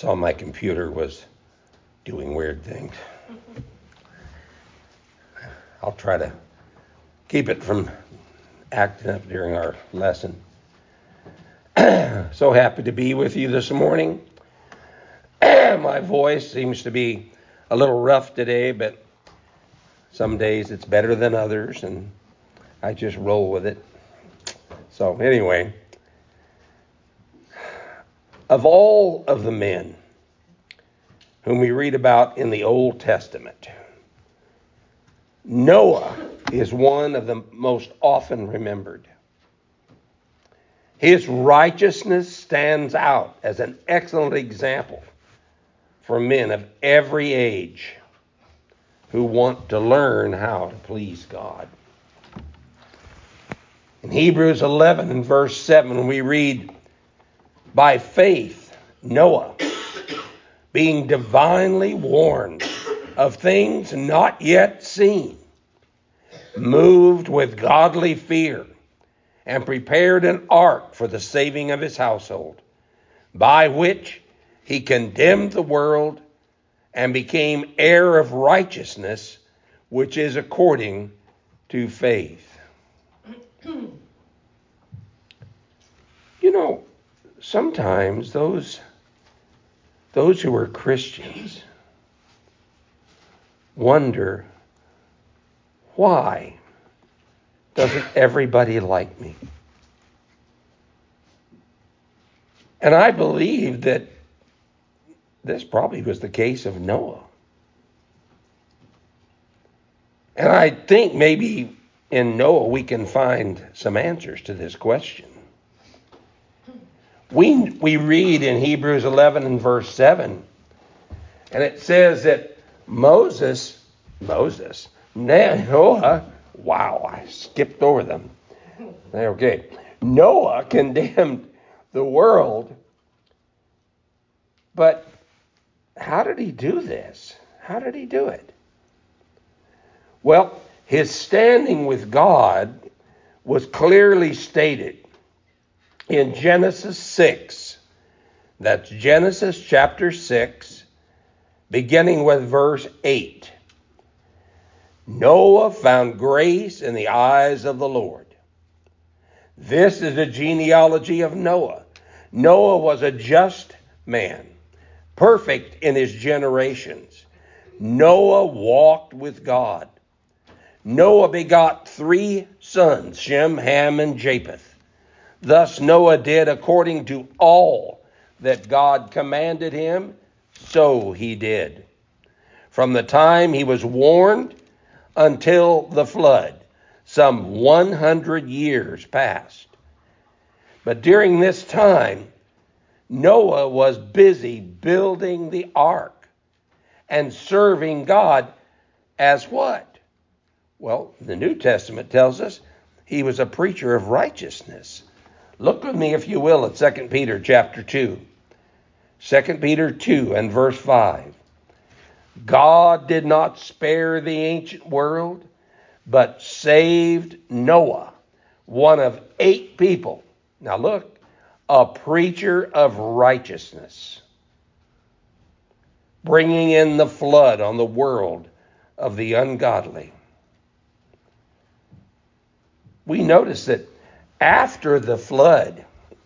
Saw my computer was doing weird things. I'll try to keep it from acting up during our lesson. So happy to be with you this morning. My voice seems to be a little rough today, but some days it's better than others, and I just roll with it. So anyway, of all of the men whom we read about in the Old Testament, Noah is one of the most often remembered. His righteousness stands out as an excellent example for men of every age who want to learn how to please God. In Hebrews 11 and verse 7, we read, "By faith, Noah, being divinely warned of things not yet seen, moved with godly fear, and prepared an ark for the saving of his household, by which he condemned the world and became heir of righteousness, which is according to faith." You know, sometimes those who are Christians wonder, why doesn't everybody like me? And I believe that this probably was the case of Noah. And I think maybe in Noah we can find some answers to this question. We read in Hebrews 11 and verse 7, and it says that Noah, wow, I skipped over them. Okay. Noah condemned the world, but how did he do this? How did he do it? Well, his standing with God was clearly stated in Genesis 6. That's Genesis chapter 6, beginning with verse 8. Noah found grace in the eyes of the Lord. This is a genealogy of Noah. Noah was a just man, perfect in his generations. Noah walked with God. Noah begot 3 sons, Shem, Ham, and Japheth. Thus Noah did according to all that God commanded him, so he did. From the time he was warned until the flood, some 100 years passed. But during this time, Noah was busy building the ark and serving God as what? Well, the New Testament tells us he was a preacher of righteousness. Look with me, if you will, at 2 Peter chapter 2. 2 Peter 2 and verse 5. God did not spare the ancient world, but saved Noah, one of 8 people. Now look, a preacher of righteousness, bringing in the flood on the world of the ungodly. We notice that after the flood,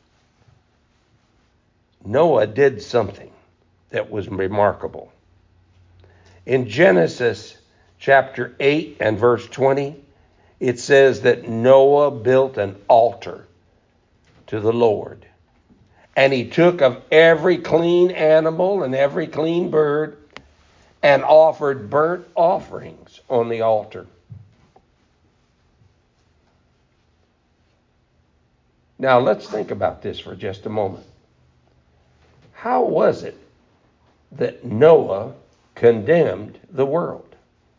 Noah did something that was remarkable. In Genesis chapter 8 and verse 20, it says that Noah built an altar to the Lord. And he took of every clean animal and every clean bird and offered burnt offerings on the altar. Now let's think about this for just a moment. How was it that Noah condemned the world?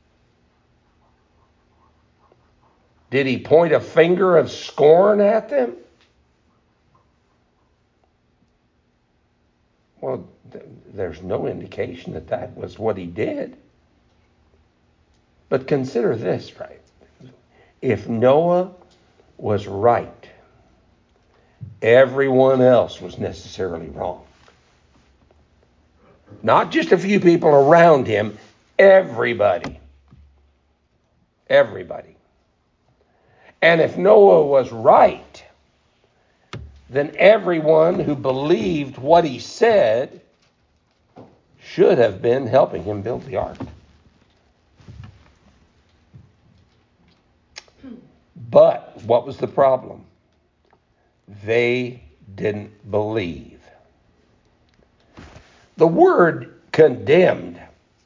Did he point a finger of scorn at them? Well, there's no indication that that was what he did. But consider this, right? If Noah was right, everyone else was necessarily wrong. Not just a few people around him, everybody. Everybody. And if Noah was right, then everyone who believed what he said should have been helping him build the ark. But what was the problem? They didn't believe. The word condemned,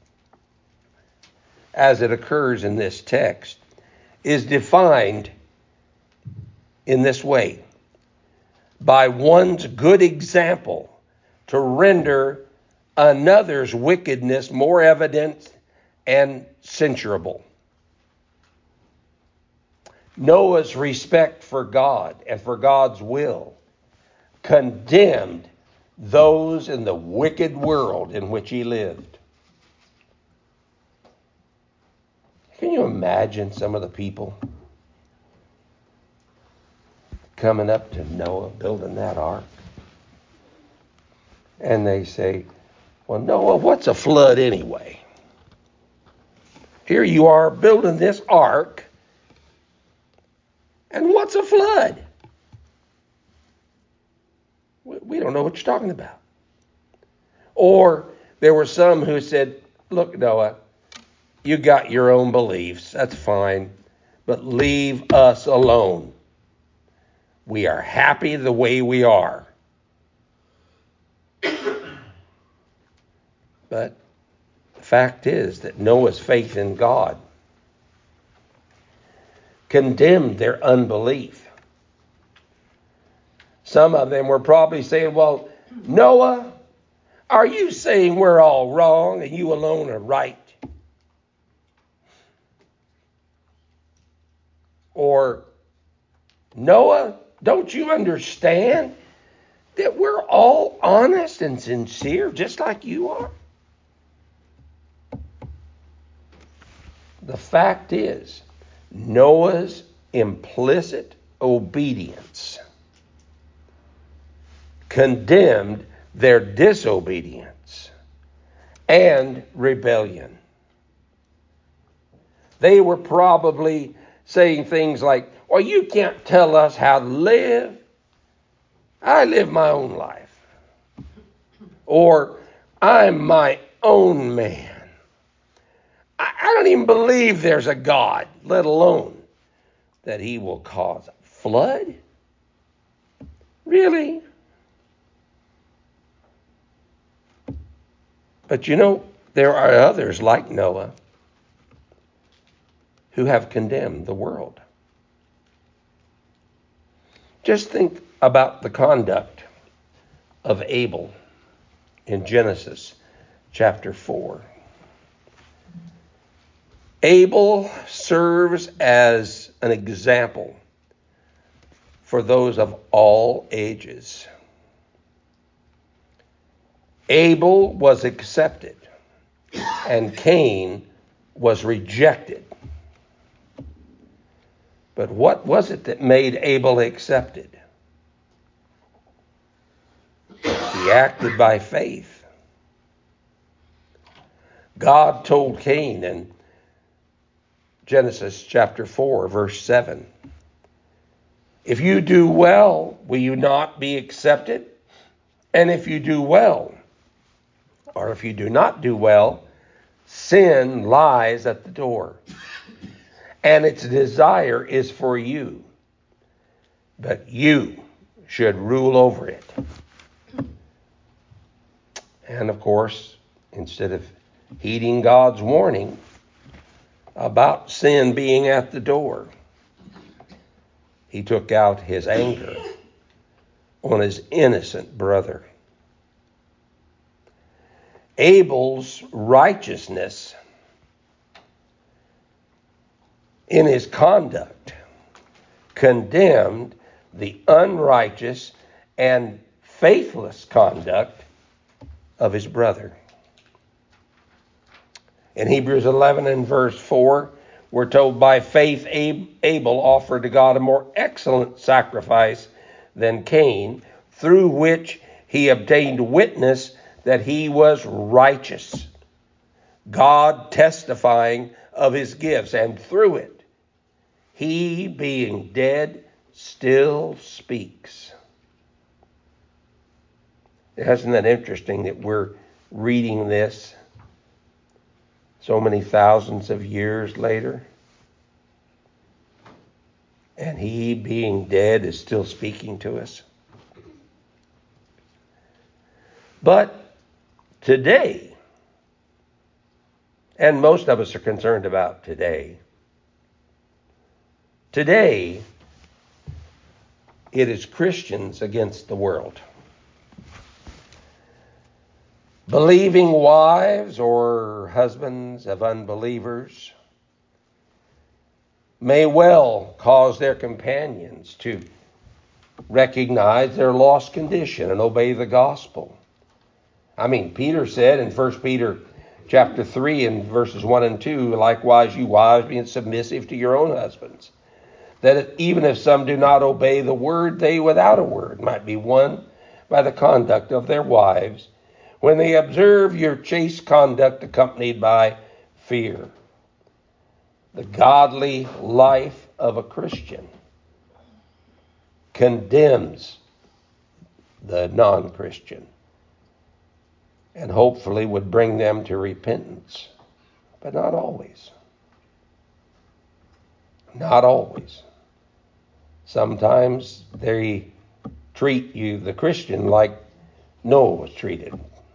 as it occurs in this text, is defined in this way: by one's good example to render another's wickedness more evident and censurable. Noah's respect for God and for God's will condemned those in the wicked world in which he lived. Can you imagine some of the people coming up to Noah building that ark? And they say, well, Noah, what's a flood anyway? Here you are building this ark, and what's a flood? We don't know what you're talking about. Or there were some who said, look, Noah, you got your own beliefs. That's fine. But leave us alone. We are happy the way we are. But the fact is that Noah's faith in God condemned their unbelief. Some of them were probably saying, well, Noah, are you saying we're all wrong and you alone are right? Or, Noah, don't you understand that we're all honest and sincere just like you are? The fact is, Noah's implicit obedience condemned their disobedience and rebellion. They were probably saying things like, well, you can't tell us how to live. I live my own life. Or, I'm my own man. I don't even believe there's a God, let alone that he will cause a flood. Really? But you know, there are others like Noah who have condemned the world. Just think about the conduct of Abel in Genesis chapter 4. Abel serves as an example for those of all ages. Abel was accepted and Cain was rejected. But what was it that made Abel accepted? He acted by faith. God told Cain in Genesis chapter 4, verse 7, if you do well, will you not be accepted? And if you do well, or if you do not do well, sin lies at the door, and its desire is for you, but you should rule over it. And of course, instead of heeding God's warning about sin being at the door, he took out his anger on his innocent brother. Abel's righteousness in his conduct condemned the unrighteous and faithless conduct of his brother. In Hebrews 11 and verse 4, we're told, by faith Abel offered to God a more excellent sacrifice than Cain, through which he obtained witness that he was righteous. God testifying of his gifts, and through it, he being dead still speaks. Isn't that interesting that we're reading this so many thousands of years later? And he being dead is still speaking to us. But today, and most of us are concerned about today, it is Christians against the world. Believing wives or husbands of unbelievers may well cause their companions to recognize their lost condition and obey the gospel. I mean, Peter said in 1 Peter chapter 3 and verses 1 and 2, likewise you wives being submissive to your own husbands, that even if some do not obey the word, they without a word might be won by the conduct of their wives, when they observe your chaste conduct accompanied by fear. The godly life of a Christian condemns the non-Christian and hopefully would bring them to repentance, but not always. Not always. Sometimes they treat you, the Christian, like Noah was treated.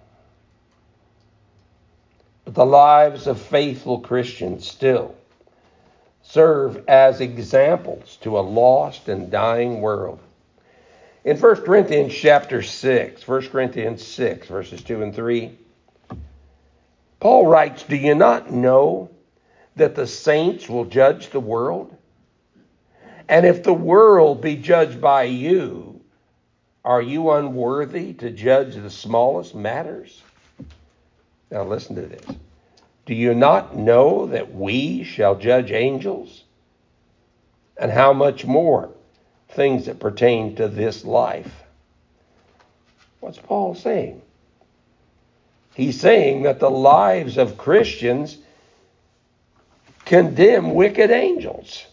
But the lives of faithful Christians still serve as examples to a lost and dying world. In 1 Corinthians chapter 6, 1 Corinthians 6, verses 2 and 3, Paul writes, do you not know that the saints will judge the world? And if the world be judged by you, are you unworthy to judge the smallest matters? Now listen to this. Do you not know that we shall judge angels? And how much more things that pertain to this life? What's Paul saying? He's saying that the lives of Christians condemn wicked angels.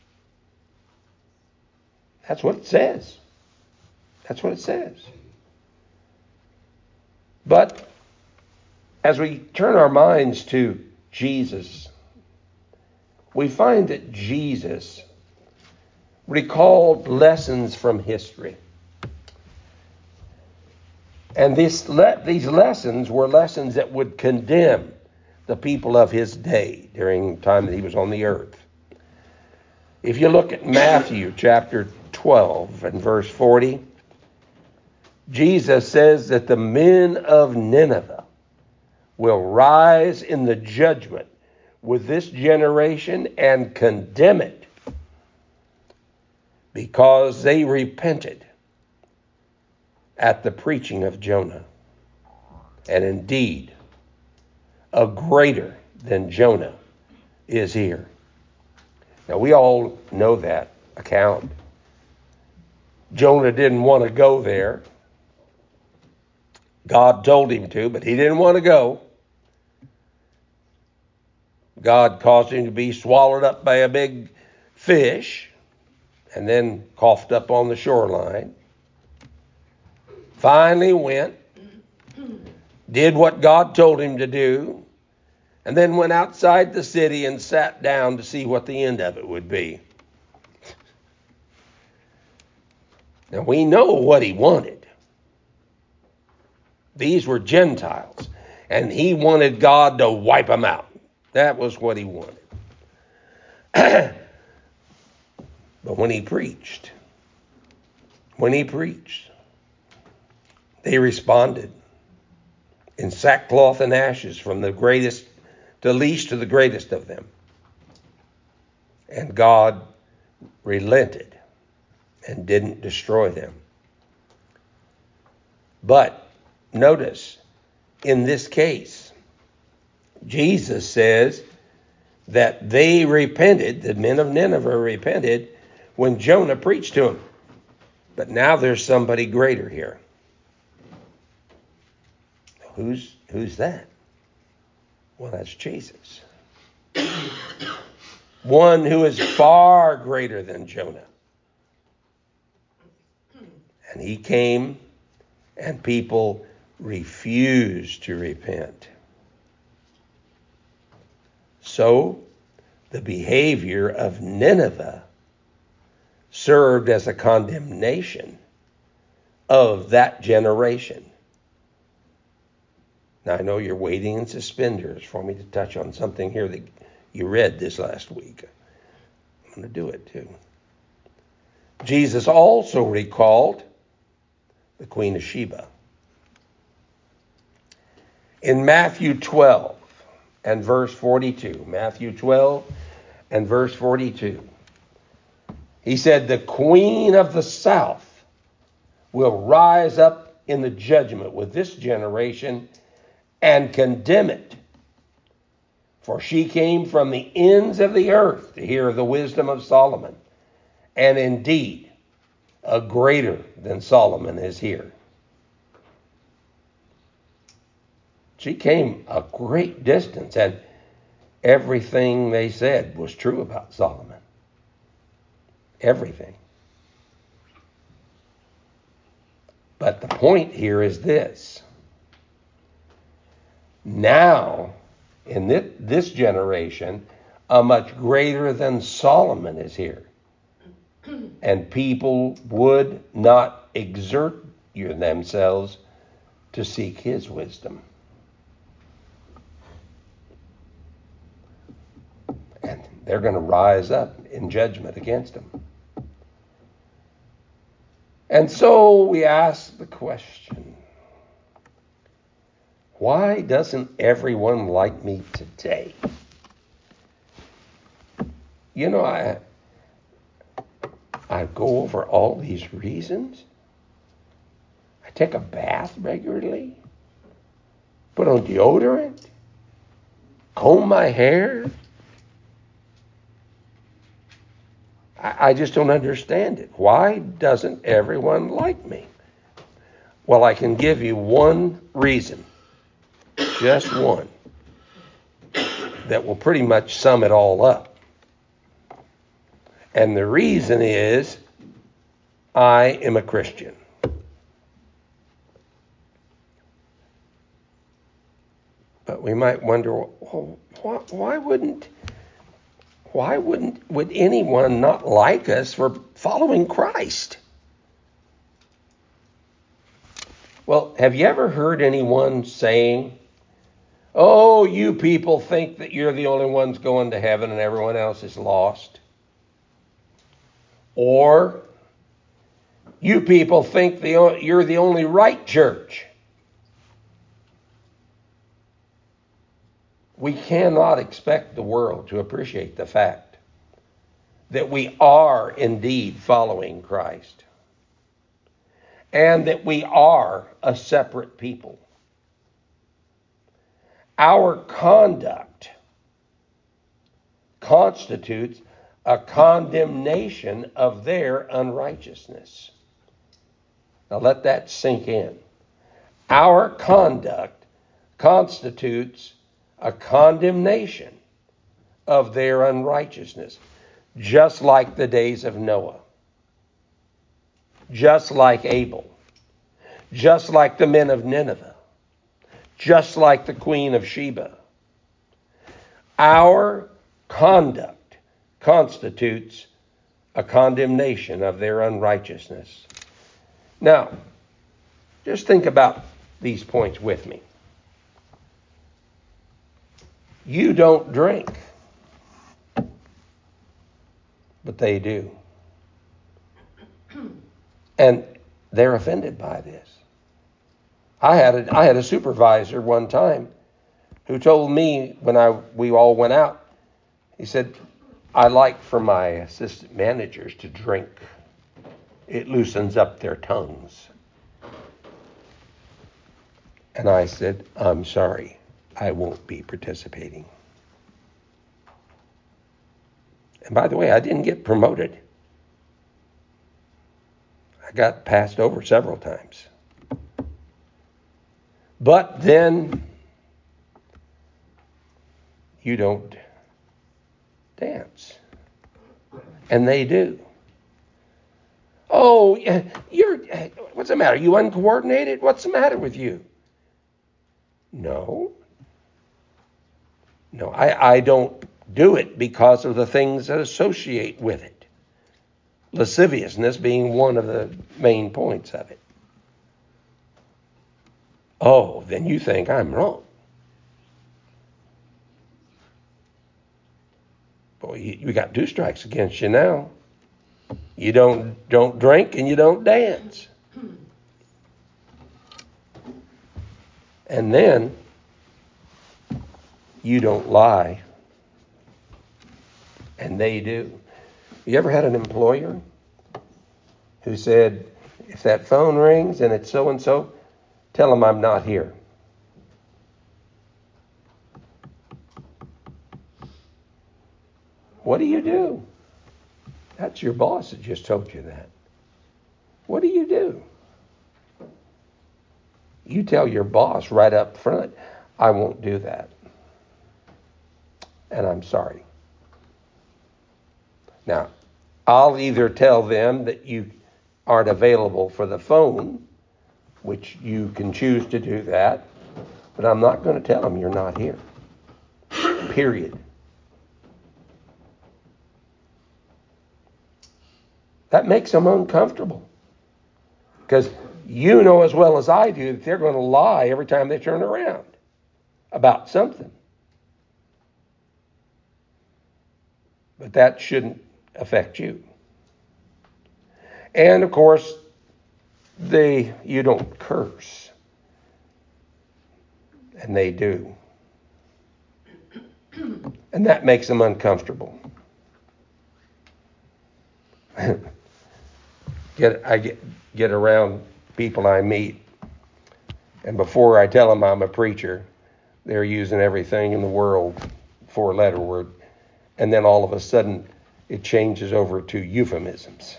That's what it says. That's what it says. But as we turn our minds to Jesus, we find that Jesus recalled lessons from history. And these lessons were lessons that would condemn the people of his day during the time that he was on the earth. If you look at Matthew chapter 12 and verse 40, Jesus says that the men of Nineveh will rise in the judgment with this generation and condemn it because they repented at the preaching of Jonah. And indeed, a greater than Jonah is here. Now, we all know that account. Jonah didn't want to go there. God told him to, but he didn't want to go. God caused him to be swallowed up by a big fish and then coughed up on the shoreline. Finally went, did what God told him to do, and then went outside the city and sat down to see what the end of it would be. Now, we know what he wanted. These were Gentiles, and he wanted God to wipe them out. That was what he wanted. But when he preached, they responded in sackcloth and ashes, from the greatest to least to the greatest of them. And God relented and didn't destroy them. But notice, in this case, Jesus says that they repented, the men of Nineveh repented when Jonah preached to them. But now there's somebody greater here. Who's that? Well, that's Jesus. One who is far greater than Jonah. And he came, and people refused to repent. So, the behavior of Nineveh served as a condemnation of that generation. Now, I know you're waiting in suspenders for me to touch on something here that you read this last week. I'm going to do it too. Jesus also recalled the Queen of Sheba. In Matthew 12 and verse 42, Matthew 12 and verse 42, he said, the Queen of the South will rise up in the judgment with this generation and condemn it. For she came from the ends of the earth to hear the wisdom of Solomon. And indeed, a greater than Solomon is here. She came a great distance, and everything they said was true about Solomon. Everything. But the point here is this. Now, in this generation, a much greater than Solomon is here. And people would not exert themselves to seek his wisdom. And they're going to rise up in judgment against him. And so we ask the question, why doesn't everyone like me today? You know, I go over all these reasons. I take a bath regularly, put on deodorant, comb my hair. I just don't understand it. Why doesn't everyone like me? Well, I can give you one reason, just one, that will pretty much sum it all up. And the reason is, I am a Christian. But we might wonder, well, why would anyone not like us for following Christ? Well, have you ever heard anyone saying, oh, you people think that you're the only ones going to heaven and everyone else is lost? Or, you people think you're the only right church? We cannot expect the world to appreciate the fact that we are indeed following Christ and that we are a separate people. Our conduct constitutes a condemnation of their unrighteousness. Now let that sink in. Our conduct constitutes a condemnation of their unrighteousness, just like the days of Noah, just like Abel, just like the men of Nineveh, just like the Queen of Sheba. Our conduct constitutes a condemnation of their unrighteousness. Now, just think about these points with me. You don't drink, but they do. And they're offended by this. I had a supervisor one time who told me when we all went out, he said, I like for my assistant managers to drink. It loosens up their tongues. And I said, I'm sorry, I won't be participating. And by the way, I didn't get promoted. I got passed over several times. But then you don't dance. And they do. Oh, what's the matter? You uncoordinated? What's the matter with you? No, I don't do it because of the things that associate with it. Lasciviousness being one of the main points of it. Oh, then you think I'm wrong. Boy, you got 2 strikes against you now. You don't drink and you don't dance. And then you don't lie. And they do. You ever had an employer who said, if that phone rings and it's so-and-so, tell them I'm not here? What do? That's your boss that just told you that. What do? You tell your boss right up front, I won't do that. And I'm sorry. Now, I'll either tell them that you aren't available for the phone, which you can choose to do that, but I'm not going to tell them you're not here. Period. That makes them uncomfortable. Because you know as well as I do that they're going to lie every time they turn around about something. But that shouldn't affect you. And of course, you don't curse. And they do. And that makes them uncomfortable. I get around people I meet, and before I tell them I'm a preacher, they're using everything in the world, 4-letter word, and then all of a sudden it changes over to euphemisms.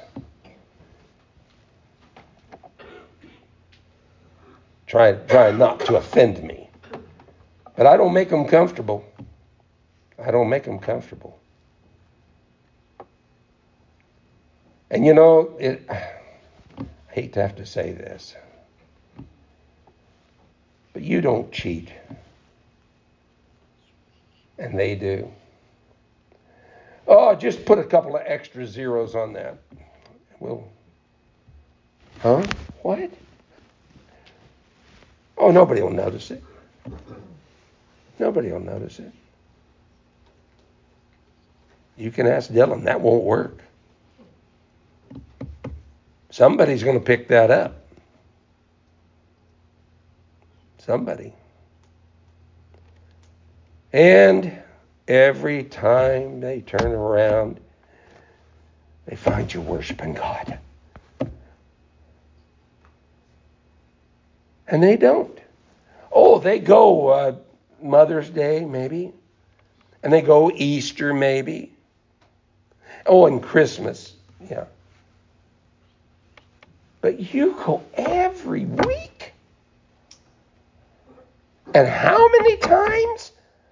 Try not to offend me, but I don't make them comfortable. And I hate to have to say this, but you don't cheat. And they do. Oh, just put a couple of extra zeros on that. Huh? What? Oh, nobody will notice it. Nobody will notice it. You can ask Dylan. That won't work. Somebody's going to pick that up. Somebody. And every time they turn around, they find you worshiping God. And they don't. Oh, they go Mother's Day, maybe. And they go Easter, maybe. Oh, and Christmas. Yeah. But you go every week? And how many times?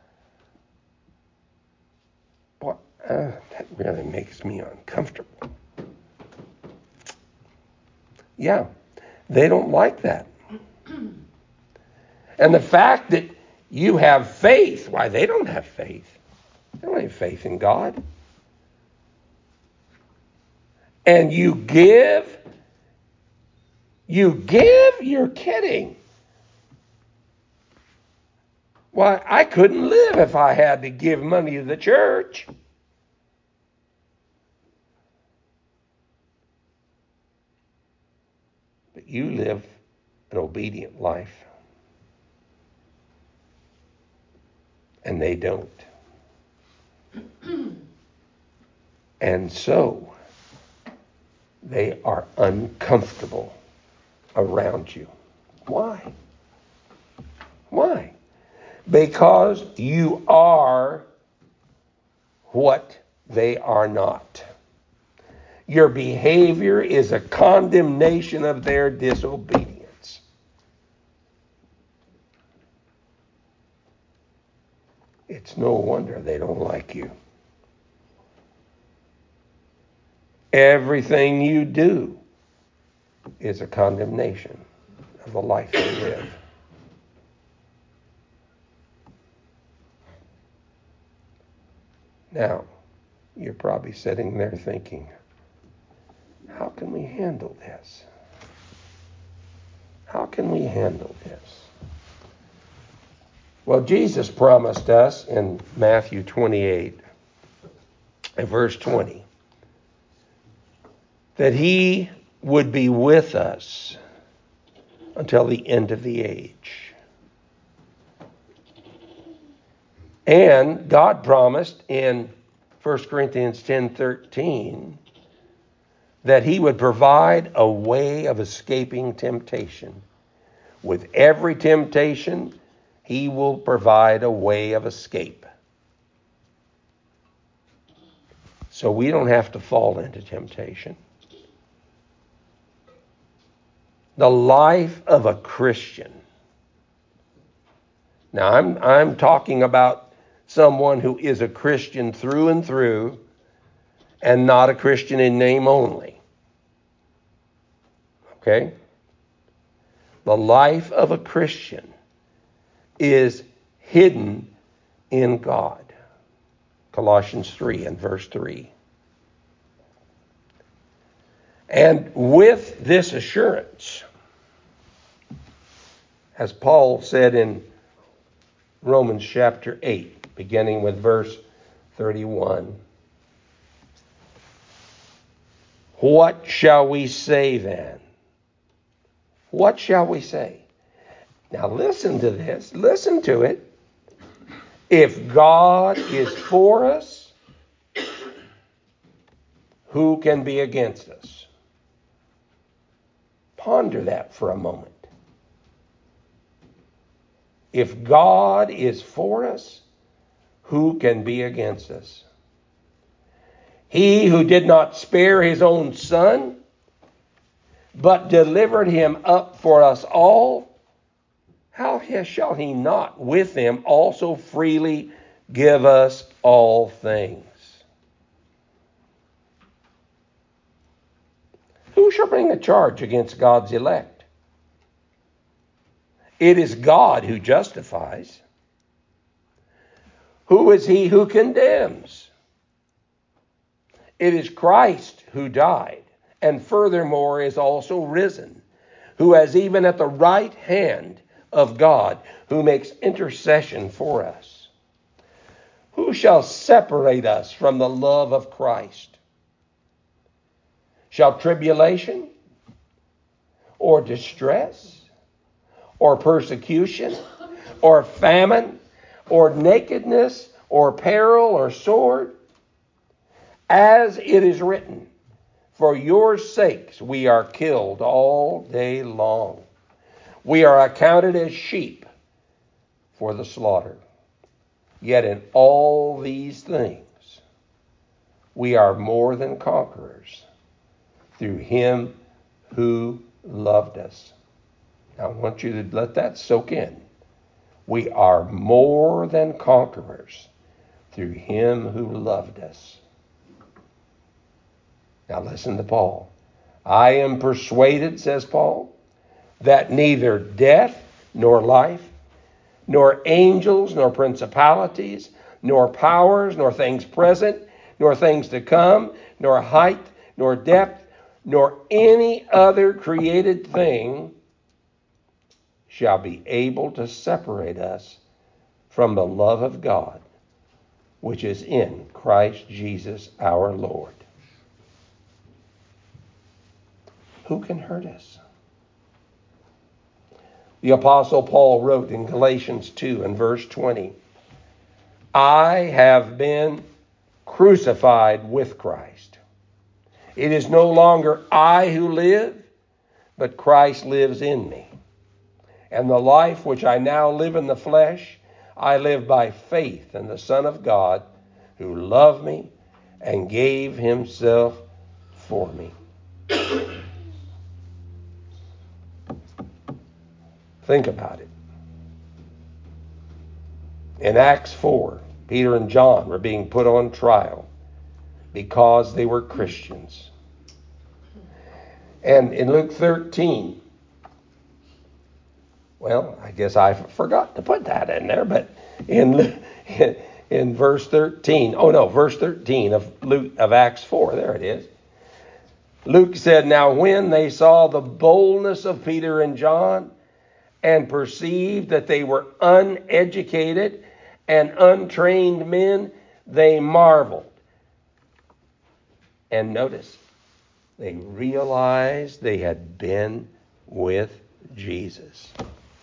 Boy, that really makes me uncomfortable. Yeah, they don't like that. And the fact that you have faith, why, they don't have faith. They don't have faith in God. And you give, you're kidding. Why, I couldn't live if I had to give money to the church. But you live an obedient life. And they don't. And so, they are uncomfortable around you. Why? Why? Because you are what they are not. Your behavior is a condemnation of their disobedience. It's no wonder they don't like you. Everything you do is a condemnation of the life you live. Now, you're probably sitting there thinking, how can we handle this? How can we handle this? Well, Jesus promised us in Matthew 28, verse 20, that he would be with us until the end of the age. And God promised in 1 Corinthians 10:13 that he would provide a way of escaping temptation. With every temptation, he will provide a way of escape. So we don't have to fall into temptation. The life of a Christian. Now, I'm talking about someone who is a Christian through and through and not a Christian in name only. Okay? The life of a Christian is hidden in God. Colossians 3 and verse 3. And with this assurance, as Paul said in Romans chapter 8, beginning with verse 31, what shall we say then? What shall we say? Now listen to this. Listen to it. If God is for us, who can be against us? Ponder that for a moment. If God is for us, who can be against us? He who did not spare his own son, but delivered him up for us all, how shall he not with him also freely give us all things? Who shall bring a charge against God's elect? It is God who justifies. Who is he who condemns? It is Christ who died, and furthermore is also risen, who is even at the right hand of God, who makes intercession for us. Who shall separate us from the love of Christ? Shall tribulation, or distress, or persecution, or famine, or nakedness, or peril, or sword? As it is written, for your sakes we are killed all day long. We are accounted as sheep for the slaughter. Yet in all these things we are more than conquerors through him who loved us. Now, I want you to let that soak in. We are more than conquerors through him who loved us. Now listen to Paul. I am persuaded, says Paul, that neither death nor life, nor angels, nor principalities, nor powers, nor things present, nor things to come, nor height, nor depth, nor any other created thing shall be able to separate us from the love of God, which is in Christ Jesus our Lord. Who can hurt us? The Apostle Paul wrote in Galatians 2 and verse 20, I have been crucified with Christ. It is no longer I who live, but Christ lives in me. And the life which I now live in the flesh, I live by faith in the Son of God, who loved me and gave himself for me. Think about it. In Acts 4, Peter and John were being put on trial because they were Christians. And in Luke 13, well, I guess I forgot to put that in there, but in verse 13, verse 13 of Acts 4, there it is. Luke said, "Now when they saw the boldness of Peter and John and perceived that they were uneducated and untrained men, they marveled." And notice, they realized they had been with Jesus.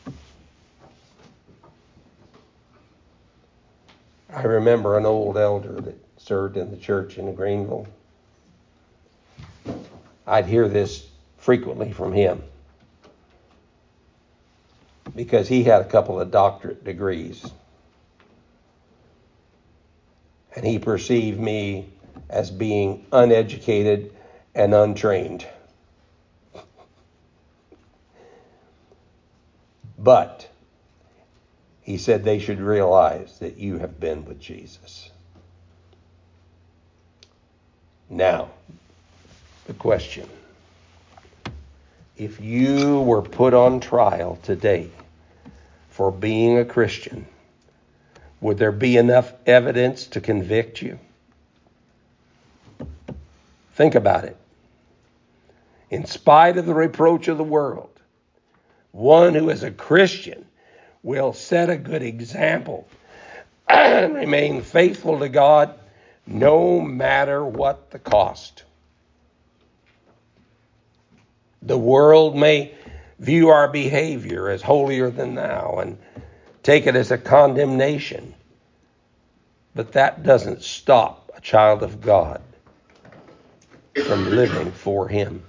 I remember an old elder that served in the church in Greenville. I'd hear this frequently from him because he had a couple of doctorate degrees. And he perceived me as being uneducated and untrained. But he said they should realize that you have been with Jesus. Now, the question: if you were put on trial today for being a Christian, would there be enough evidence to convict you? Think about it. In spite of the reproach of the world, one who is a Christian will set a good example and remain faithful to God no matter what the cost. The world may view our behavior as holier than thou and take it as a condemnation, but that doesn't stop a child of God from living for Him.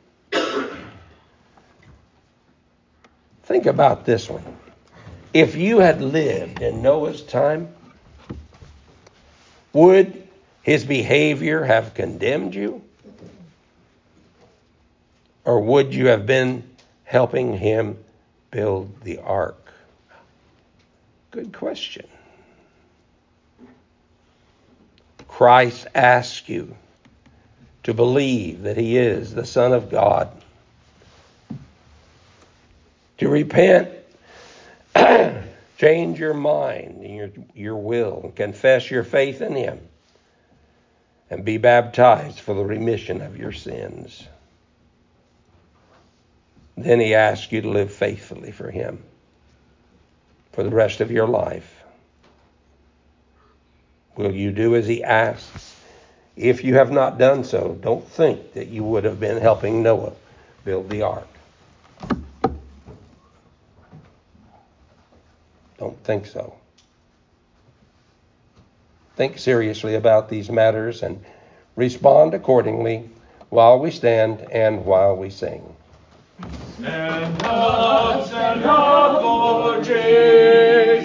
Think about this one. If you had lived in Noah's time, would his behavior have condemned you? Or would you have been helping him build the ark? Good question. Christ asks you to believe that He is the Son of God, to repent, change your mind and your will, and confess your faith in Him, and be baptized for the remission of your sins. Then He asks you to live faithfully for Him for the rest of your life. Will you do as He asks? If you have not done so, don't think that you would have been helping Noah build the ark. Don't think so. Think seriously about these matters and respond accordingly while we stand and while we sing. Stand up for Jesus.